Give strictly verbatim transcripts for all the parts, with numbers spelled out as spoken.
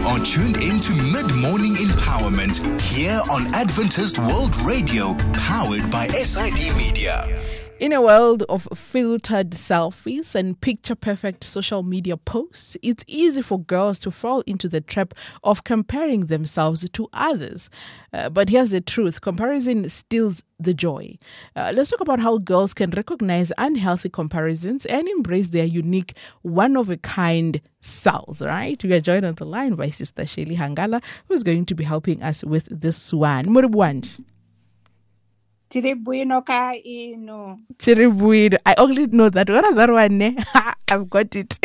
are tuned into Mid-Morning Empowerment here on Adventist World Radio, powered by S I D Media. In a world of filtered selfies and picture-perfect social media posts, it's easy for girls to fall into the trap of comparing themselves to others. Uh, but here's the truth. Comparison steals the joy. Uh, let's talk about how girls can recognize unhealthy comparisons and embrace their unique, one-of-a-kind selves, right? We are joined on the line by Sister Shelly Hangala, who's going to be helping us with this one. Murubwand. Tiribuino ka ino. Tiribuino. I only know that. What other one? Ne? I've got it.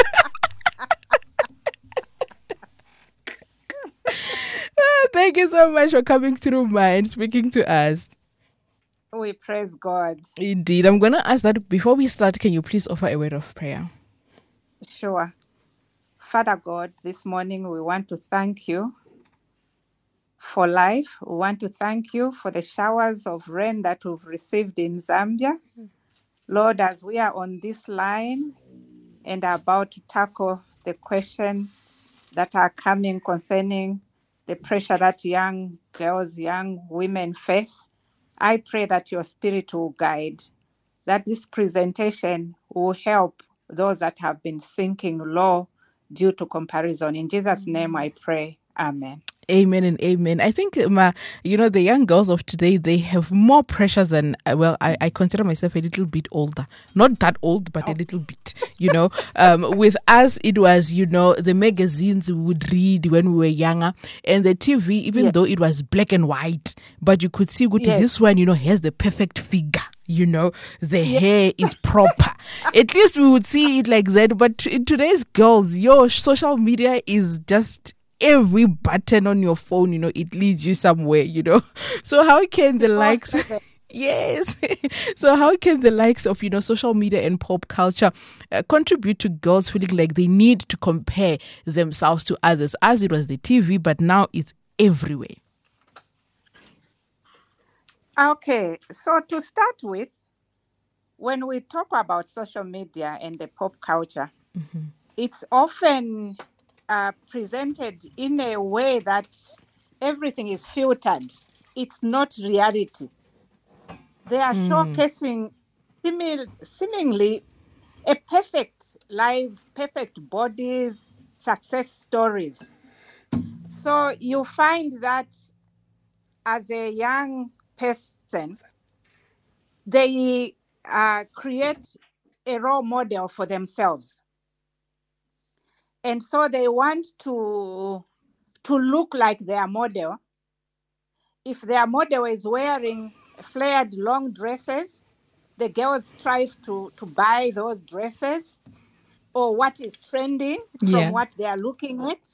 Thank you so much for coming through, Ma, and speaking to us. We praise God. Indeed. I'm going to ask that before we start, can you please offer a word of prayer? Sure. Father God, this morning we want to thank you for life. We want to thank you for the showers of rain that we've received in Zambia. Lord, as we are on this line and are about to tackle the questions that are coming concerning the pressure that young girls, young women face, I pray that your spirit will guide, that this presentation will help those that have been sinking low due to comparison. In Jesus' name I pray. Amen. Amen and amen. I think, Ma, you know, the young girls of today, they have more pressure than, well, I, I consider myself a little bit older. Not that old, but oh. a little bit, you know. um, with us, it was, you know, the magazines we would read when we were younger. And the T V, even yes. though it was black and white, but you could see, good, yes. this one, you know, has the perfect figure. You know, the yes. hair is proper. At least we would see it like that. But in today's girls, your social media is just every button on your phone, you know, it leads you somewhere, you know. So how can the likes... Yes. So how can the likes of, you know, social media and pop culture uh, contribute to girls feeling like they need to compare themselves to others, as it was the T V, but now it's everywhere? Okay. So to start with, when we talk about social media and the pop culture, mm-hmm. it's often... Uh, presented in a way that everything is filtered. It's not reality. They are mm. showcasing seeming, seemingly a perfect lives, perfect bodies, success stories. So you find that as a young person, they uh, create a role model for themselves. And so they want to, to look like their model. If their model is wearing flared long dresses, the girls strive to, to buy those dresses, or what is trending from yeah. what they are looking at.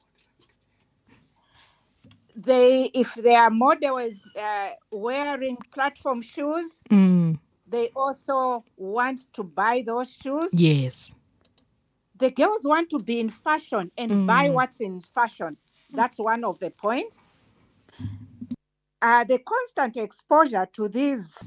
They, if their model is uh, wearing platform shoes, mm. they also want to buy those shoes. Yes. The girls want to be in fashion and mm. buy what's in fashion. That's one of the points. Uh, the constant exposure to these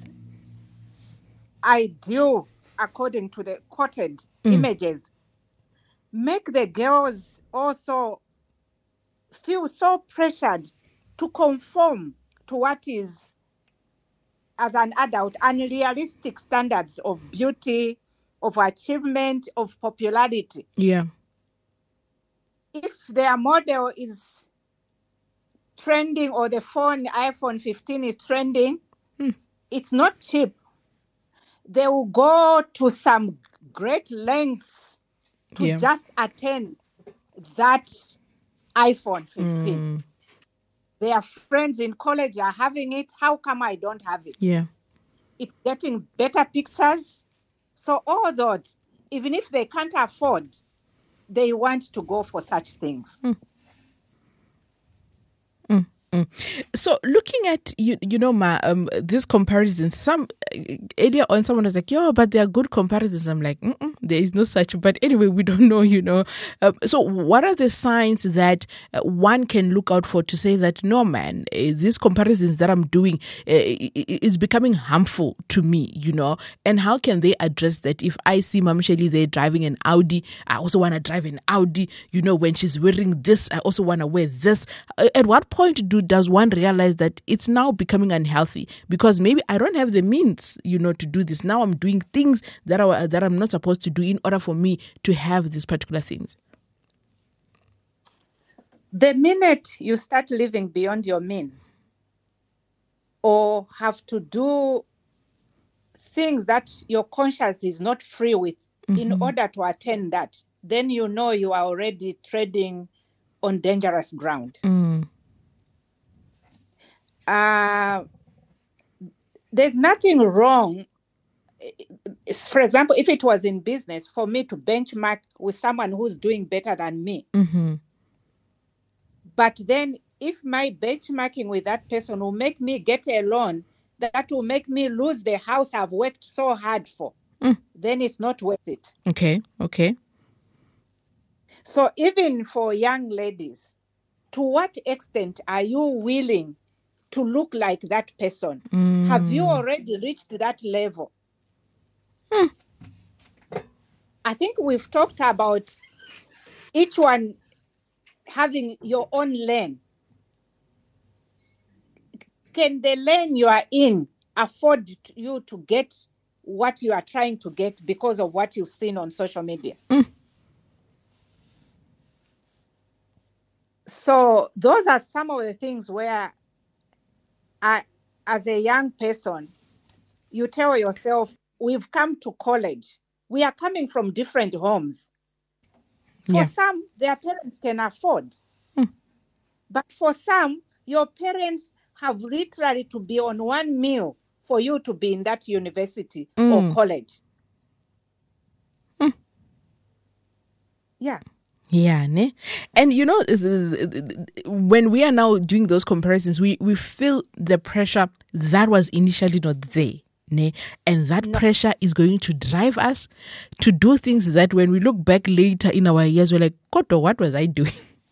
ideal, according to the quoted mm. images, make the girls also feel so pressured to conform to what is, as an adult, unrealistic standards of beauty, of achievement, of popularity. Yeah. If their model is trending, or the phone, iPhone fifteen is trending, hmm. it's not cheap. They will go to some great lengths to yeah. just attain that iPhone fifteen. Mm. Their friends in college are having it. How come I don't have it? Yeah. It's getting better pictures. So all that, even if they can't afford, they want to go for such things. Mm. Mm. Mm. So looking at you, you know, ma, um, this comparison. Some uh, earlier on, someone was like, "Yo, but they are good comparisons." I'm like, Mm-mm, there is no such. But anyway, we don't know, you know. Um, so, what are the signs that uh, one can look out for to say that no, man, uh, these comparisons that I'm doing uh, is becoming harmful to me, you know? And how can they address that? If I see Mama Shelly there driving an Audi, I also want to drive an Audi. You know, when she's wearing this, I also want to wear this. Uh, at what point do does one realize that it's now becoming unhealthy? Because maybe I don't have the means, you know, to do this. Now I'm doing things that are that I'm not supposed to do in order for me to have these particular things. The minute you start living beyond your means or have to do things that your conscience is not free with mm-hmm. in order to attain that, then you know you are already treading on dangerous ground. Mm. Uh, there's nothing wrong. For example, if it was in business, for me to benchmark with someone who's doing better than me. Mm-hmm. But then if my benchmarking with that person will make me get a loan that will make me lose the house I've worked so hard for, mm. then it's not worth it. Okay, okay. So even for young ladies, to what extent are you willing to look like that person? Mm. Have you already reached that level? Mm. I think we've talked about each one having your own lane. Can the lane you are in afford you to get what you are trying to get because of what you've seen on social media? Mm. So those are some of the things where I, as a young person, you tell yourself, we've come to college. We are coming from different homes. For yeah. some, their parents can afford. Hmm. But for some, your parents have literally to be on one meal for you to be in that university mm. or college. Hmm. Yeah. Yeah, ne? And you know, when we are now doing those comparisons, we, we feel the pressure that was initially not there. Ne? And that no. pressure is going to drive us to do things that when we look back later in our years, we're like, Koto, what was I doing?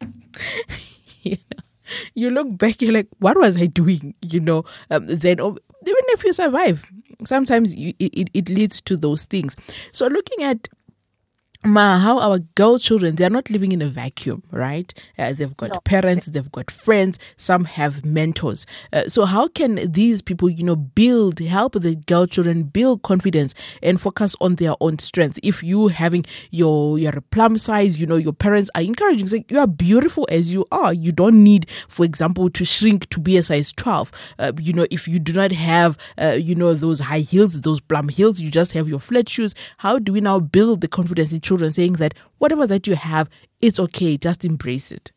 you know, you look back, you're like, what was I doing? You know, um, then oh, even if you survive, sometimes you, it, it leads to those things. So looking at Ma, how our girl children, they're not living in a vacuum, right? Uh, they've got no. parents, they've got friends, some have mentors. Uh, so how can these people, you know, build, help the girl children build confidence and focus on their own strength? If you having your, your plum size, you know, your parents are encouraging, saying, you are beautiful as you are. You don't need, for example, to shrink to be a size twelve. Uh, you know, if you do not have, uh, you know, those high heels, those plum heels, you just have your flat shoes. How do we now build the confidence in children? Saying that whatever that you have, it's okay, just embrace it.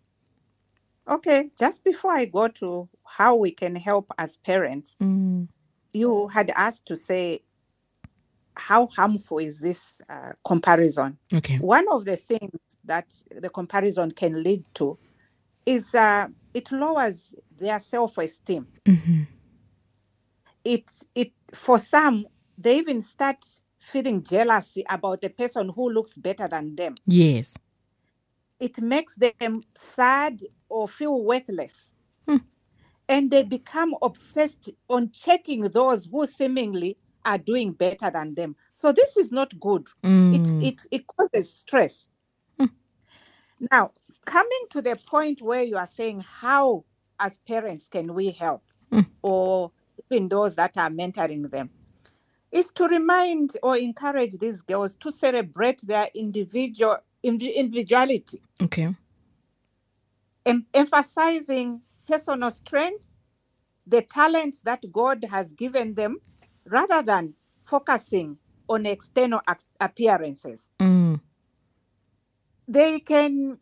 Okay, just before I go to how we can help as parents, mm. you had asked to say, how harmful is this uh, comparison? Okay. One of the things that the comparison can lead to is uh, it lowers their self-esteem. Mm-hmm. It it for some, they even start feeling jealousy about the person who looks better than them. Yes. It makes them sad or feel worthless. Hmm. And they become obsessed on checking those who seemingly are doing better than them. So this is not good. Mm. It, it, it causes stress. Hmm. Now, coming to the point where you are saying, how as parents can we help? Hmm. Or even those that are mentoring them, is to remind or encourage these girls to celebrate their individual individuality. Okay. Em- emphasizing personal strength, the talents that God has given them, rather than focusing on external ap- appearances. Mm. They can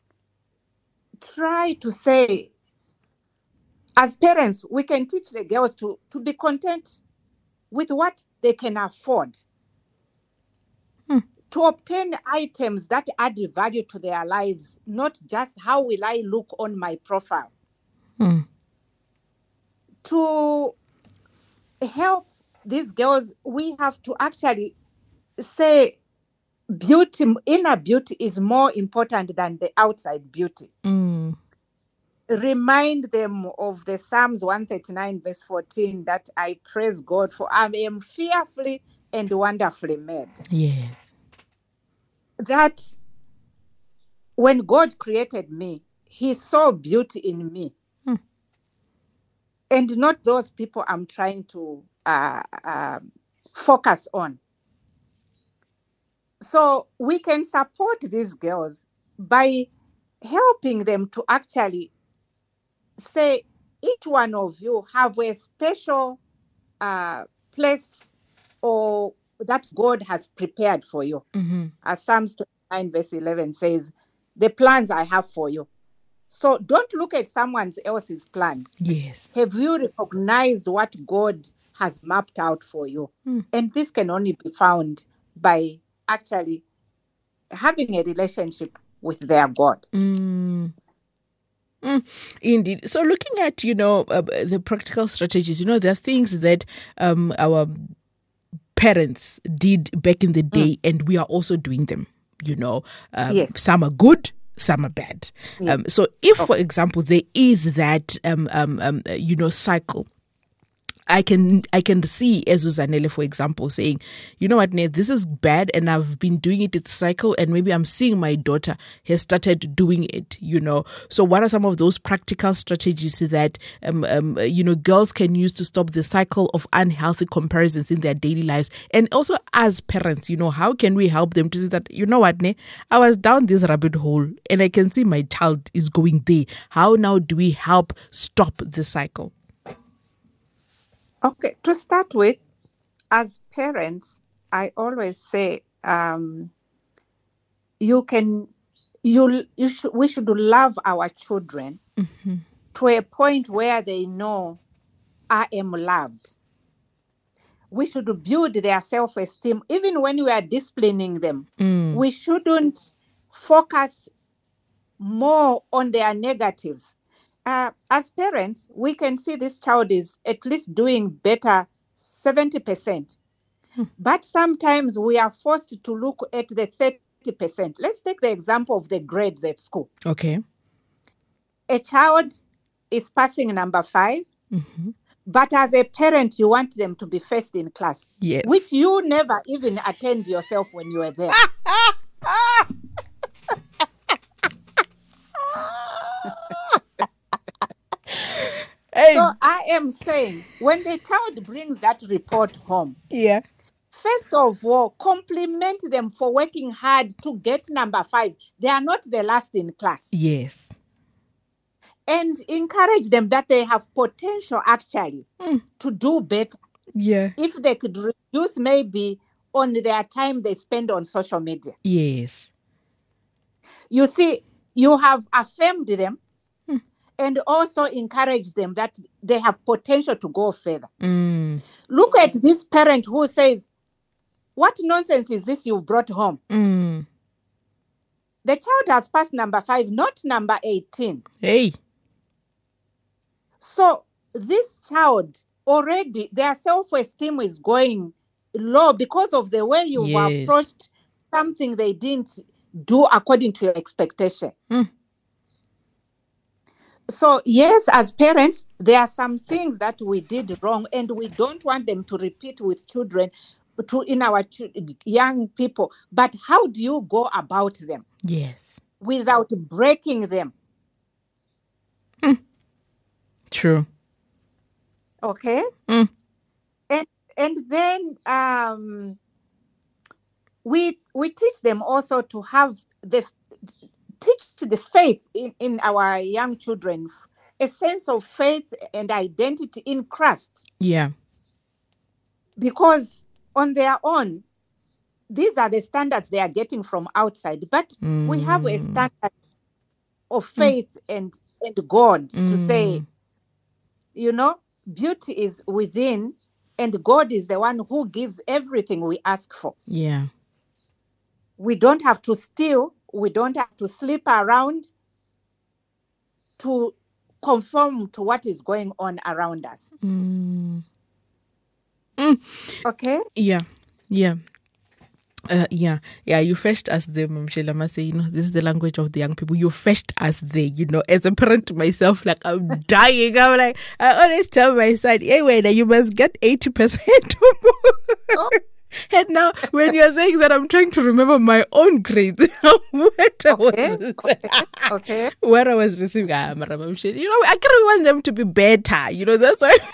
try to say, as parents, we can teach the girls to, to be content with what they can afford, hmm. to obtain items that add value to their lives, not just how will I look on my profile. Mm. To help these girls, we have to actually say beauty, inner beauty is more important than the outside beauty. Mm. Remind them of the Psalms one thirty-nine verse fourteen that I praise God for I am fearfully and wonderfully made. Yes. That when God created me, he saw beauty in me. Hmm. And not those people I'm trying to uh, uh, focus on. So we can support these girls by helping them to actually say, each one of you have a special uh, place or that God has prepared for you. Mm-hmm. As Psalms twenty-nine verse eleven says, the plans I have for you. So don't look at someone else's plans. Yes. Have you recognized what God has mapped out for you? Mm. And this can only be found by actually having a relationship with their God. Mm. Mm, indeed. So looking at, you know, uh, the practical strategies, you know, there are things that um, our parents did back in the day, mm. and we are also doing them, you know. Um, yes. Some are good, some are bad. Yes. Um, so if, okay. for example, there is that, um, um, um, you know, cycle, I can I can see Ezuzanele, for example, saying, you know what, Nate, this is bad and I've been doing it, it's cycle, and maybe I'm seeing my daughter has started doing it, you know. So what are some of those practical strategies that, um, um, you know, girls can use to stop the cycle of unhealthy comparisons in their daily lives? And also as parents, you know, how can we help them to see that, you know what, Nate, I was down this rabbit hole and I can see my child is going there. How now do we help stop the cycle? Okay, to start with, as parents, I always say um, you can, you, you should, we should love our children mm-hmm. to a point where they know I am loved. We should build their self-esteem. Even when we are disciplining them, mm. we shouldn't focus more on their negatives. Uh, as parents, we can see this child is at least doing better seventy percent. Hmm. But sometimes we are forced to look at the thirty percent. Let's take the example of the grades at school. Okay. A child is passing number five, mm-hmm. but as a parent, you want them to be first in class. Yes. Which you never even attend yourself when you were there. Hey. So I am saying, when the child brings that report home, yeah, first of all, compliment them for working hard to get number five. They are not the last in class. Yes. And encourage them that they have potential actually mm. to do better. Yeah. If they could reduce maybe on their time they spend on social media. Yes. You see, you have affirmed them. And also encourage them that they have potential to go further. Mm. Look at this parent who says, what nonsense is this you've brought home? Mm. The child has passed number five, not number eighteen. Hey. So this child already, their self-esteem is going low because of the way you yes. approached something they didn't do according to your expectation. Mm. So, yes, as parents, there are some things that we did wrong and we don't want them to repeat with children, to, in our ch- young people. But how do you go about them? Yes. Without breaking them. Mm. True. Okay? Mm. And and then um, we we teach them also to have the teach the faith in, in our young children, a sense of faith and identity in Christ. Yeah. Because on their own, these are the standards they are getting from outside. But mm. we have a standard of faith mm. and, and God mm. to say, you know, beauty is within and God is the one who gives everything we ask for. Yeah. We don't have to steal. We don't have to sleep around to conform to what is going on around us. Mm. Mm. Okay? Yeah, yeah. Uh, yeah, yeah, you fetched us there, Michelle. I must say, you know, this is the language of the young people. You fetched us there, you know, as a parent myself, like I'm dying. I'm like, I always tell my son, hey, wait, you must get eighty percent. Oh. And now, when you're saying that, I'm trying to remember my own grades. what I Okay, was, okay, okay. where I was receiving, ah, Mara, Michelle, you know, I kind of want them to be better, you know, that's why.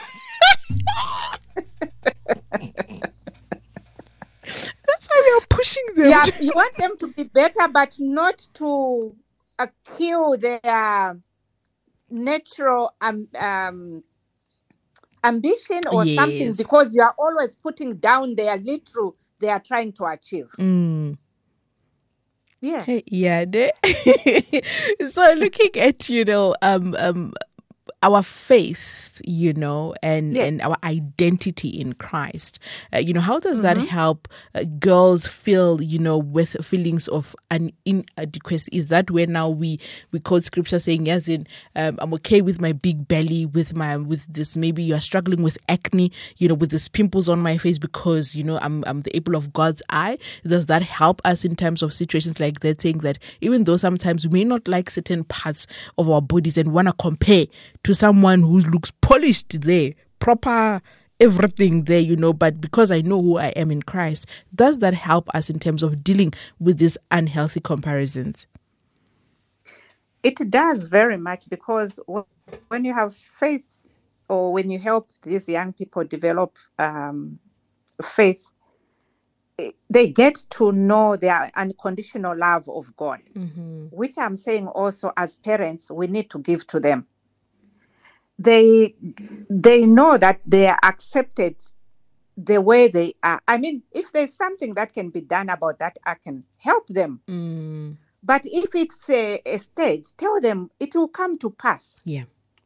That's why we are pushing them. Yeah, to- you want them to be better, but not to uh, kill their natural um, um, ambition or something, Yes. because you are always putting down their little they are trying to achieve. Mm. Yeah. Hey, yeah. ne? So looking at, you know, um, um, our faith, you know, and, Yes. and our identity in Christ, uh, you know, how does that help uh, girls feel, you know, with feelings of an inadequacy? Is that where now we, we quote scripture saying, yes, in, um, I'm okay with my big belly, with my, with this, maybe you're struggling with acne, you know, with these pimples on my face because, you know, I'm, I'm the apple of God's eye. Does that help us in terms of situations like that, saying that even though sometimes we may not like certain parts of our bodies and want to compare to someone who looks polished there, proper everything there, you know, but because I know who I am in Christ, does that help us in terms of dealing with these unhealthy comparisons? It does very much, because w- when you have faith, or when you help these young people develop um, faith, eh, they get to know their unconditional love of God, Mm-hmm. which I'm saying also as parents, we need to give to them. They they know that they are accepted the way they are. I mean, if there's something that can be done about that, I can help them. Mm, But if it's a, a stage, tell them it will come to pass. yeah.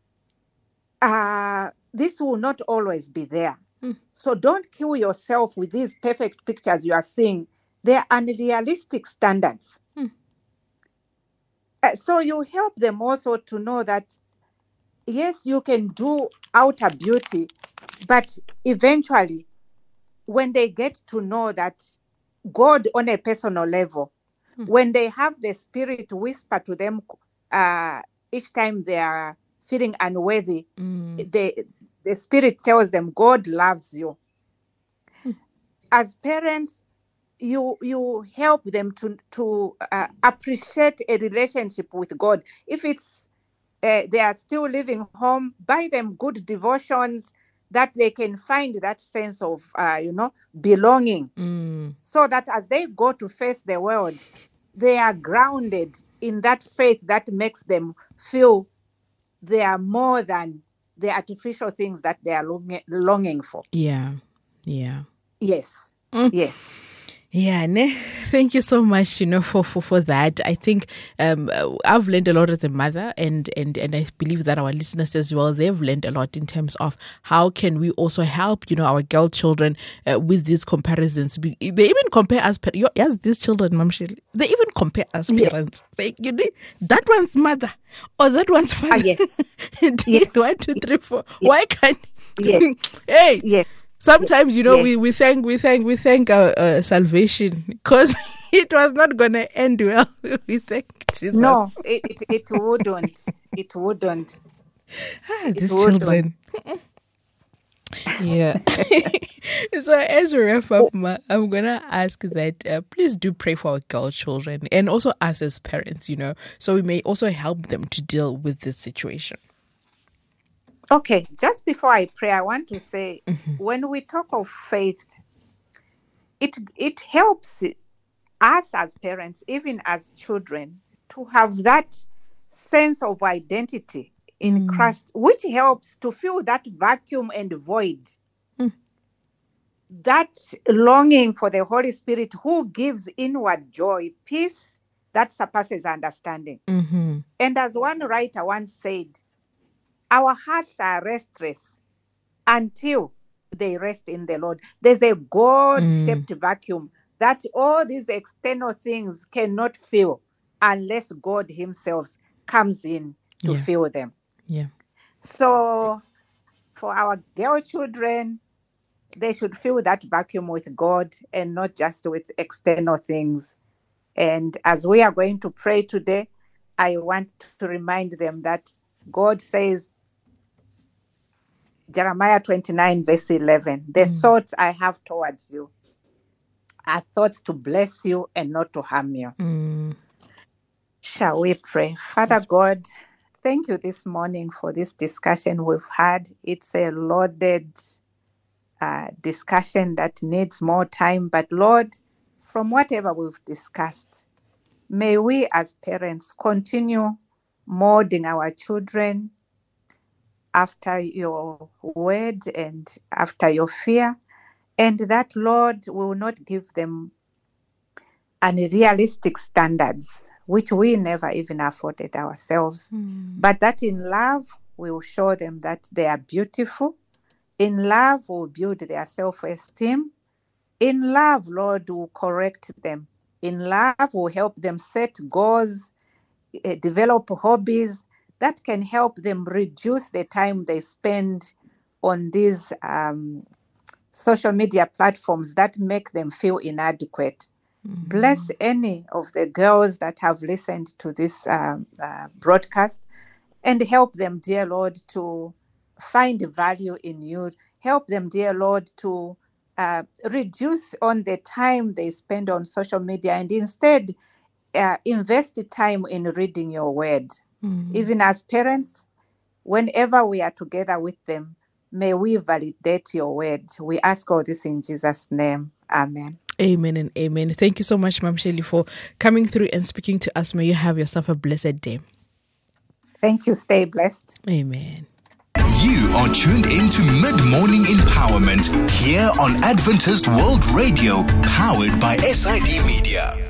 Uh, this will not always be there. Mm. So don't kill yourself with these perfect pictures you are seeing. They're unrealistic standards. Mm. Uh, so you help them also to know that, yes, you can do outer beauty, but eventually, when they get to know that God on a personal level, Hmm. when they have the Spirit whisper to them uh, each time they are feeling unworthy, Mm, the, the Spirit tells them God loves you. Hmm. As parents, you you help them to, to uh, appreciate a relationship with God. If it's uh, they are still living home, buy them good devotions that they can find that sense of, uh, you know, belonging, mm, so that as they go to face the world, they are grounded in that faith that makes them feel they are more than the artificial things that they are longing, longing for. yeah. Yeah. Yes. Mm. Yes. Yeah, ne? Thank you so much, you know, for, for, for that. I think um, uh, I've learned a lot as a mother, and, and, and I believe that our listeners as well, they've learned a lot in terms of how can we also help, you know, our girl children uh, with these comparisons. They even compare us, yes, these children, Mom Shirley, they even compare us parents. They, you know, that one's mother or that one's father. Ah, yes. yes. One, two, three, four. Yes. Why can't yes. hey, yes. Sometimes, you know, Yes. we, we thank we thank we thank our uh, salvation because it was not gonna end well. We thank Jesus. No, it, it it wouldn't. It wouldn't. Ah, It these wouldn't. children. Yeah. So as we wrap up, Ma, I'm gonna ask that uh, please do pray for our girl children and also us as parents, you know, so we may also help them to deal with this situation. Okay, just before I pray, I want to say, Mm-hmm. when we talk of faith, it it helps us as parents, even as children, to have that sense of identity in Mm. Christ, which helps to fill that vacuum and void. Mm. That longing for the Holy Spirit, who gives inward joy, peace that surpasses understanding. Mm-hmm. And as one writer once said, our hearts are restless until they rest in the Lord. There's a God-shaped Mm. vacuum that all these external things cannot fill unless God himself comes in to Yeah. fill them. Yeah. So for our girl children, they should fill that vacuum with God and not just with external things. And as we are going to pray today, I want to remind them that God says, Jeremiah twenty-nine, verse eleven, the mm. thoughts I have towards you are thoughts to bless you and not to harm you. Mm. Shall we pray? Father yes. God, thank you this morning for this discussion we've had. It's a loaded uh, discussion that needs more time. But Lord, from whatever we've discussed, may we as parents continue molding our children after your word and after your fear, and that, Lord, will not give them unrealistic standards, which we never even afforded ourselves, mm. but that in love, we will show them that they are beautiful. In love, we'll build their self-esteem. In love, Lord, will correct them. In love, will help them set goals, uh, develop hobbies that can help them reduce the time they spend on these um, social media platforms that make them feel inadequate. Mm-hmm. Bless any of the girls that have listened to this uh, uh, broadcast and help them, dear Lord, to find value in you. Help them, dear Lord, to uh, reduce on the time they spend on social media and instead uh, invest the time in reading your word. Mm-hmm. Even as parents, whenever we are together with them, may we validate your word. We ask all this in Jesus' name. Amen. Amen and amen. Thank you so much, Ma'am Shirley, for coming through and speaking to us. May you have yourself a blessed day. Thank you. Stay blessed. Amen. You are tuned into Mid-Morning Empowerment here on Adventist World Radio, powered by S I D Media.